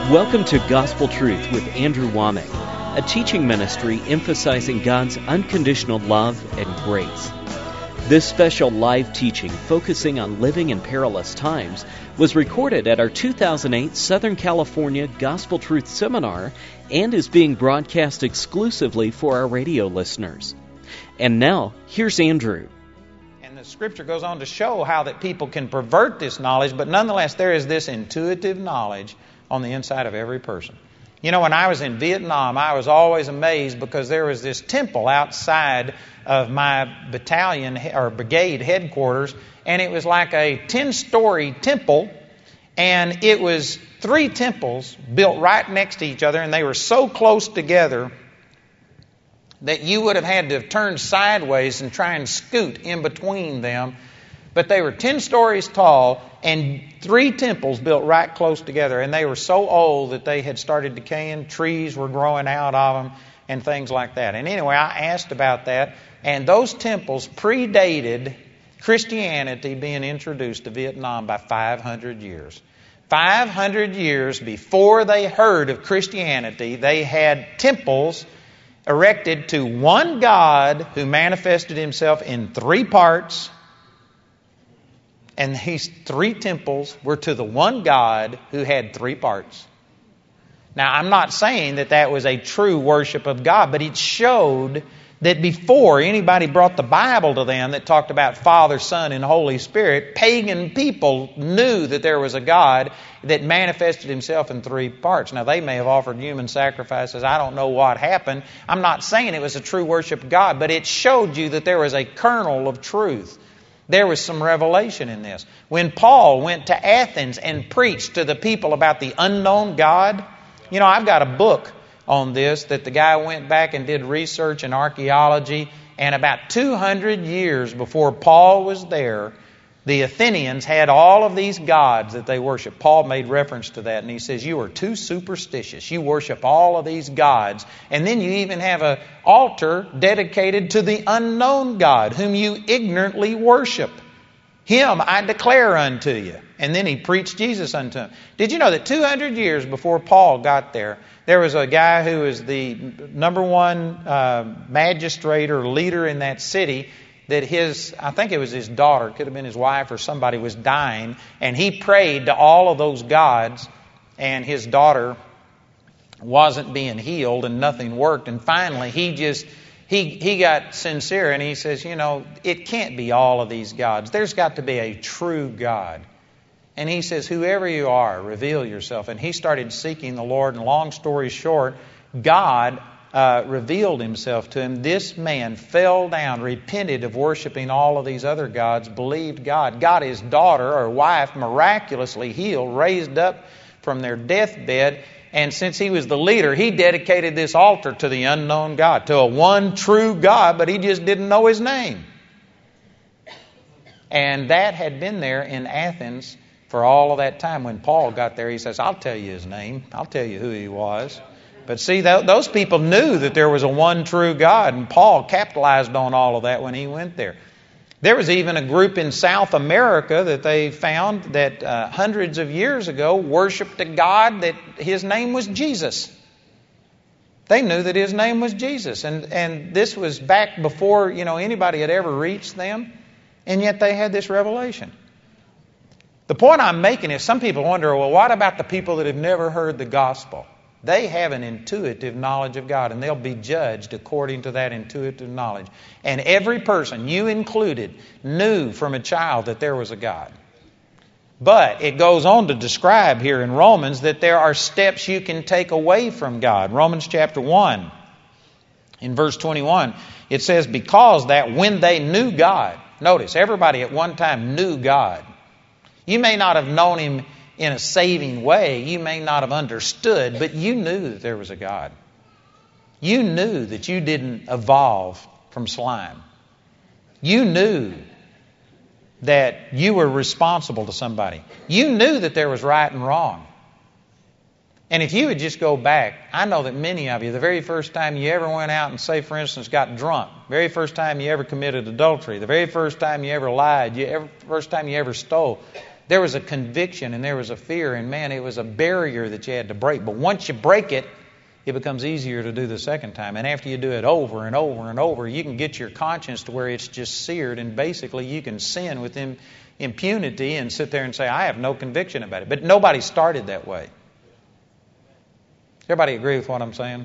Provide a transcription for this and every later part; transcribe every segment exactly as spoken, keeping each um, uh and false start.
Welcome to Gospel Truth with Andrew Womack, a teaching ministry emphasizing God's unconditional love and grace. This special live teaching, focusing on living in perilous times, was recorded at our two thousand eight Southern California Gospel Truth Seminar and is being broadcast exclusively for our radio listeners. And now, here's Andrew. And the Scripture goes on to show how that people can pervert this knowledge, but nonetheless there is this intuitive knowledge on the inside of every person. You know, when I was in Vietnam, I was always amazed because there was this temple outside of my battalion or brigade headquarters, and it was like a ten-story temple, and it was three temples built right next to each other, and they were so close together that you would have had to have turned sideways and try and scoot in between them. But they were ten stories tall and three temples built right close together. And they were so old that they had started decaying. Trees were growing out of them and things like that. And anyway, I asked about that. And those temples predated Christianity being introduced to Vietnam by five hundred years. five hundred years before they heard of Christianity, they had temples erected to one God who manifested himself in three parts. And these three temples were to the one God who had three parts. Now, I'm not saying that that was a true worship of God, but it showed that before anybody brought the Bible to them that talked about Father, Son, and Holy Spirit, pagan people knew that there was a God that manifested himself in three parts. Now, they may have offered human sacrifices. I don't know what happened. I'm not saying it was a true worship of God, but it showed you that there was a kernel of truth. There was some revelation in this. When Paul went to Athens and preached to the people about the unknown God, you know, I've got a book on this that the guy went back and did research in archaeology, and about two hundred years before Paul was there, the Athenians had all of these gods that they worshiped. Paul made reference to that, and he says, you are too superstitious. You worship all of these gods, and then you even have an altar dedicated to the unknown God, whom you ignorantly worship. Him I declare unto you. And then he preached Jesus unto him. Did you know that two hundred years before Paul got there, there was a guy who was the number one uh, magistrate or leader in that city, that his, I think it was his daughter, could have been his wife or somebody, was dying, and he prayed to all of those gods, and his daughter wasn't being healed and nothing worked, and finally he just, he, he got sincere, and he says, you know, it can't be all of these gods. There's got to be a true God. And he says, whoever you are, reveal yourself. And he started seeking the Lord, and long story short, God Uh, revealed himself to him. This man fell down, repented of worshiping all of these other gods, believed God, got his daughter or wife miraculously healed, raised up from their deathbed, and since he was the leader, he dedicated this altar to the unknown God, to a one true God, but he just didn't know his name. And that had been there in Athens for all of that time. When Paul got there, he says, I'll tell you his name. I'll tell you who he was. But see, th- those people knew that there was a one true God, and Paul capitalized on all of that when he went there. There was even a group in South America that they found that uh, hundreds of years ago worshipped a God that his name was Jesus. They knew that his name was Jesus, and, and this was back before, you know, anybody had ever reached them, and yet they had this revelation. The point I'm making is some people wonder, well, what about the people that have never heard the gospel? They have an intuitive knowledge of God, and they'll be judged according to that intuitive knowledge. And every person, you included, knew from a child that there was a God. But it goes on to describe here in Romans that there are steps you can take away from God. Romans chapter one, in verse twenty-one, it says, because that when they knew God, notice, everybody at one time knew God. You may not have known Him in a saving way, you may not have understood, but you knew that there was a God. You knew that you didn't evolve from slime. You knew that you were responsible to somebody. You knew that there was right and wrong. And if you would just go back, I know that many of you, the very first time you ever went out and, say, for instance, got drunk, very first time you ever committed adultery, the very first time you ever lied, the very first time you ever stole, There was a conviction and there was a fear, and man, it was a barrier that you had to break. But once you break it, it becomes easier to do the second time. And after you do it over and over and over, you can get your conscience to where it's just seared, and basically you can sin with im- impunity and sit there and say, I have no conviction about it. But nobody started that way. Does everybody agree with what I'm saying?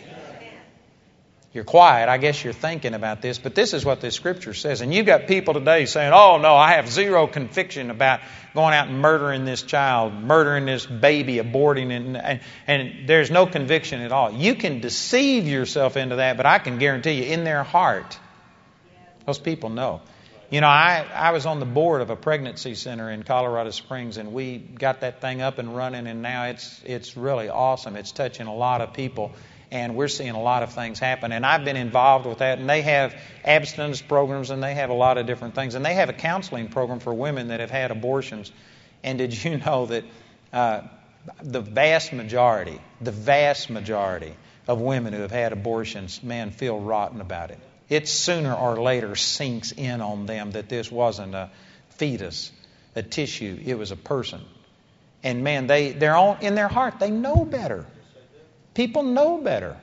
You're quiet. I guess you're thinking about this, but this is what this Scripture says. And you've got people today saying, oh, no, I have zero conviction about going out and murdering this child, murdering this baby, aborting it, and, and, and there's no conviction at all. You can deceive yourself into that, but I can guarantee you, in their heart, those people know. You know, I, I was on the board of a pregnancy center in Colorado Springs, and we got that thing up and running, and now it's it's really awesome. It's touching a lot of people. And we're seeing a lot of things happen. And I've been involved with that. And they have abstinence programs, and they have a lot of different things. And they have a counseling program for women that have had abortions. And did you know that uh, the vast majority, the vast majority of women who have had abortions, man, feel rotten about it. It sooner or later sinks in on them that this wasn't a fetus, a tissue. It was a person. And man, they, they're all, in their heart, they know better. People know better.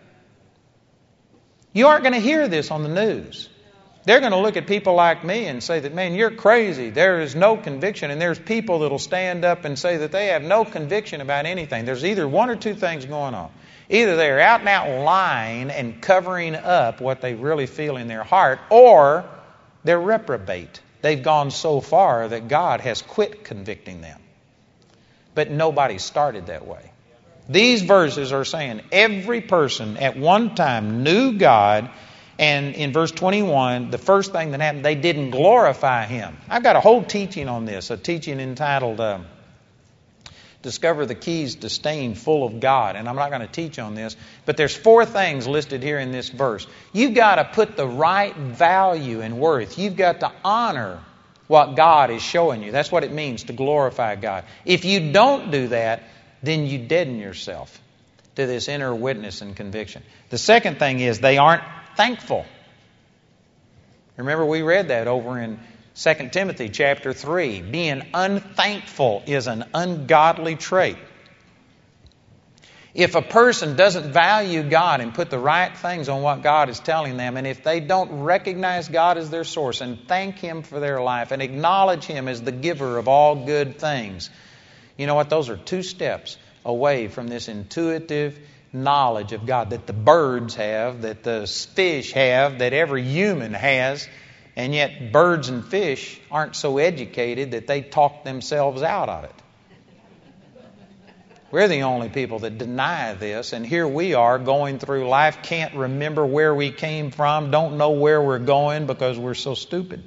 You aren't going to hear this on the news. They're going to look at people like me and say that, man, you're crazy. There is no conviction. And there's people that will stand up and say that they have no conviction about anything. There's either one or two things going on. Either they're out and out lying and covering up what they really feel in their heart, or they're reprobate. They've gone so far that God has quit convicting them. But nobody started that way. These verses are saying every person at one time knew God, and in verse twenty-one, the first thing that happened, they didn't glorify Him. I've got a whole teaching on this, a teaching entitled uh, Discover the Keys to Staying Full of God, and I'm not going to teach on this, but there's four things listed here in this verse. You've got to put the right value and worth. You've got to honor what God is showing you. That's what it means to glorify God. If you don't do that, then you deaden yourself to this inner witness and conviction. The second thing is they aren't thankful. Remember, we read that over in Second Timothy chapter three. Being unthankful is an ungodly trait. If a person doesn't value God and put the right things on what God is telling them, and if they don't recognize God as their source and thank Him for their life and acknowledge Him as the giver of all good things, you know what? Those are two steps away from this intuitive knowledge of God that the birds have, that the fish have, that every human has. And yet birds and fish aren't so educated that they talk themselves out of it. We're the only people that deny this. And here we are going through life, can't remember where we came from, don't know where we're going because we're so stupid.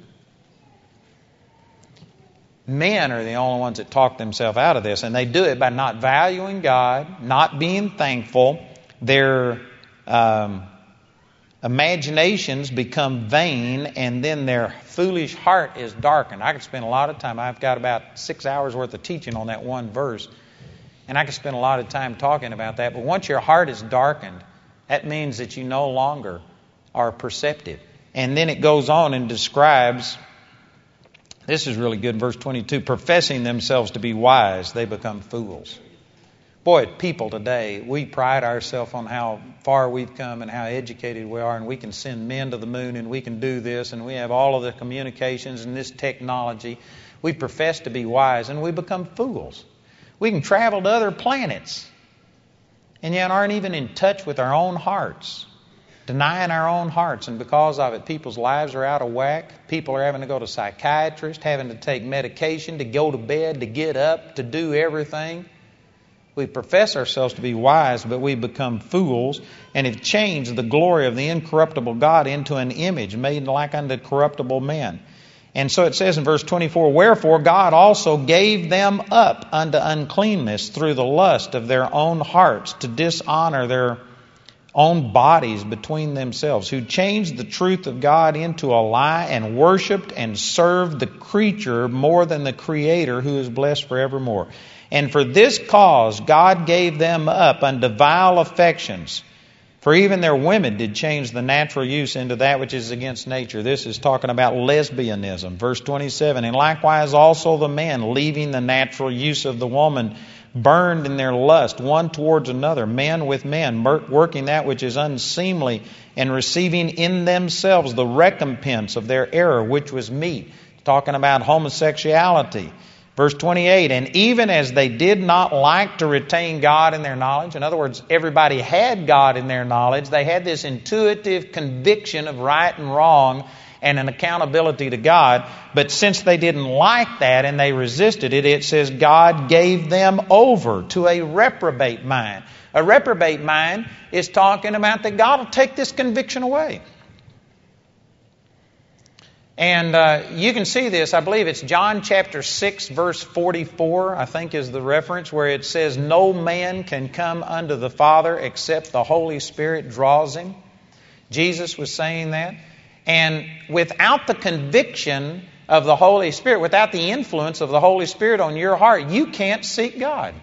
Men are the only ones that talk themselves out of this, and they do it by not valuing God, not being thankful. Their um, imaginations become vain, and then their foolish heart is darkened. I could spend a lot of time. I've got about six hours worth of teaching on that one verse, and I could spend a lot of time talking about that. But once your heart is darkened, that means that you no longer are perceptive. And then it goes on and describes, this is really good, verse twenty-two, professing themselves to be wise, they become fools. Boy, people today, we pride ourselves on how far we've come and how educated we are, and we can send men to the moon, and we can do this, and we have all of the communications and this technology. We profess to be wise, and we become fools. We can travel to other planets, and yet aren't even in touch with our own hearts. Denying our own hearts, and because of it, people's lives are out of whack. People are having to go to psychiatrists, having to take medication, to go to bed, to get up, to do everything. We profess ourselves to be wise, but we become fools, and have changed the glory of the incorruptible God into an image made like unto corruptible men. And so it says in verse twenty-four, wherefore God also gave them up unto uncleanness through the lust of their own hearts, to dishonor their own bodies between themselves, who changed the truth of God into a lie, and worshipped and served the creature more than the Creator, who is blessed forevermore. And for this cause God gave them up unto vile affections. For even their women did change the natural use into that which is against nature. This is talking about lesbianism. Verse twenty-seven, and likewise also the men, leaving the natural use of the woman, burned in their lust one towards another, men with men, working that which is unseemly, and receiving in themselves the recompense of their error, which was meat. Talking about homosexuality. Verse twenty-eight, and even as they did not like to retain God in their knowledge, in other words, everybody had God in their knowledge, they had this intuitive conviction of right and wrong and an accountability to God, but since they didn't like that and they resisted it, it says God gave them over to a reprobate mind. A reprobate mind is talking about that God will take this conviction away. And uh, you can see this, I believe it's John chapter six, verse forty-four, I think is the reference, where it says, no man can come unto the Father except the Holy Spirit draws him. Jesus was saying that. And without the conviction of the Holy Spirit, without the influence of the Holy Spirit on your heart, you can't seek God.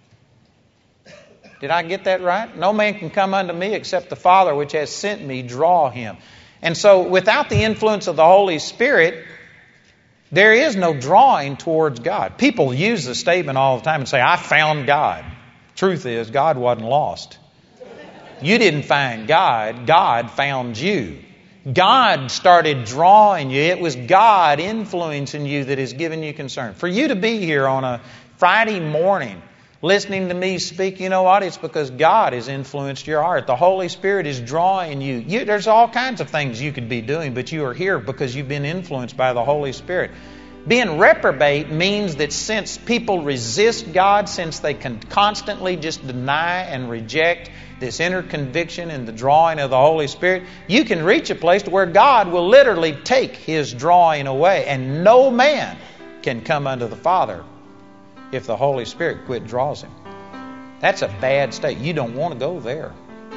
Did I get that right? No man can come unto me except the Father which has sent me draw him. And so without the influence of the Holy Spirit, there is no drawing towards God. People use the statement all the time and say, I found God. Truth is, God wasn't lost. You didn't find God. God found you. God started drawing you. It was God influencing you that is giving you concern. For you to be here on a Friday morning listening to me speak, you know what? It's because God has influenced your heart. The Holy Spirit is drawing you. you. There's all kinds of things you could be doing, but you are here because you've been influenced by the Holy Spirit. Being reprobate means that since people resist God, since they can constantly just deny and reject this inner conviction and the drawing of the Holy Spirit, you can reach a place to where God will literally take His drawing away, and no man can come unto the Father if the Holy Spirit quit draws him. That's a bad state. You don't want to go there.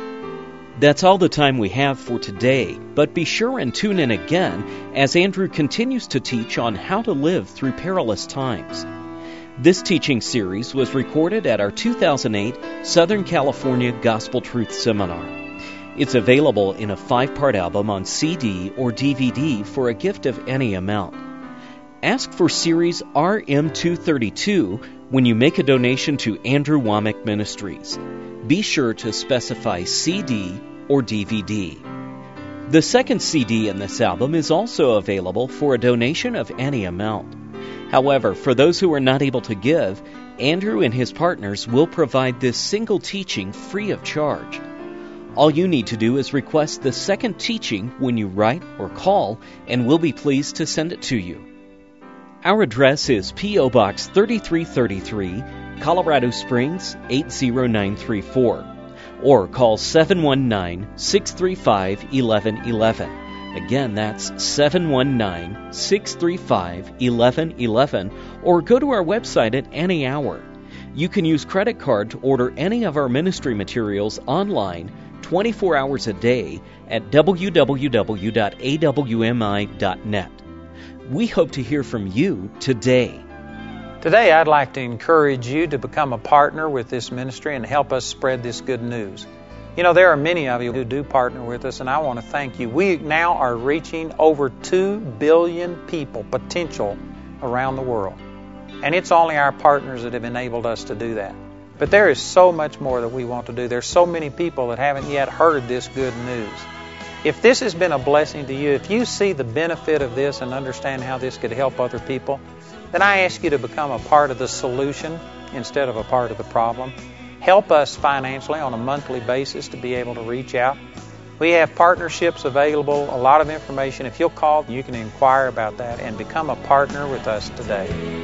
That's all the time we have for today, but be sure and tune in again as Andrew continues to teach on how to live through perilous times. This teaching series was recorded at our two thousand eight Southern California Gospel Truth Seminar. It's available in a five-part album on C D or D V D for a gift of any amount. Ask for Series R M two thirty-two when you make a donation to Andrew Wommack Ministries. Be sure to specify C D or D V D. The second C D in this album is also available for a donation of any amount. However, for those who are not able to give, Andrew and his partners will provide this single teaching free of charge. All you need to do is request the second teaching when you write or call, and we'll be pleased to send it to you. Our address is P O Box thirty-three thirty-three, Colorado Springs eight zero nine three four, or call seven one nine, six three five, one one one one. Again, that's seven one nine, six three five, one one one one, or go to our website at any hour. You can use credit card to order any of our ministry materials online twenty-four hours a day at w w w dot a w m i dot net. We hope to hear from you today. Today, I'd like to encourage you to become a partner with this ministry and help us spread this good news. You know, there are many of you who do partner with us, and I want to thank you. We now are reaching over two billion people, potential, around the world. And it's only our partners that have enabled us to do that. But there is so much more that we want to do. There's so many people that haven't yet heard this good news. If this has been a blessing to you, if you see the benefit of this and understand how this could help other people, then I ask you to become a part of the solution instead of a part of the problem. Help us financially on a monthly basis to be able to reach out. We have partnerships available, a lot of information. If you'll call, you can inquire about that and become a partner with us today.